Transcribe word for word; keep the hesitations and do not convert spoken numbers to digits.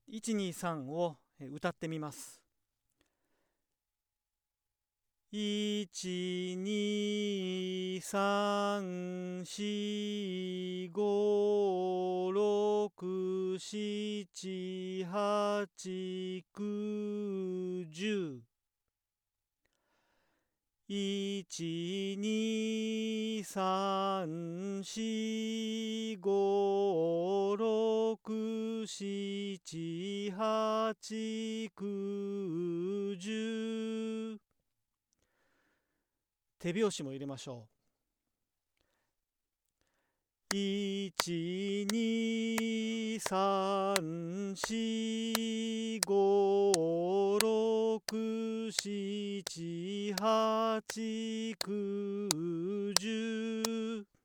いちにさんを歌ってみます。いちにさんしごろくしちはちくじゅういちにさんしごろくしちはちくじゅう手拍子も入れましょう。いちにさんしごろくしちはちくじゅう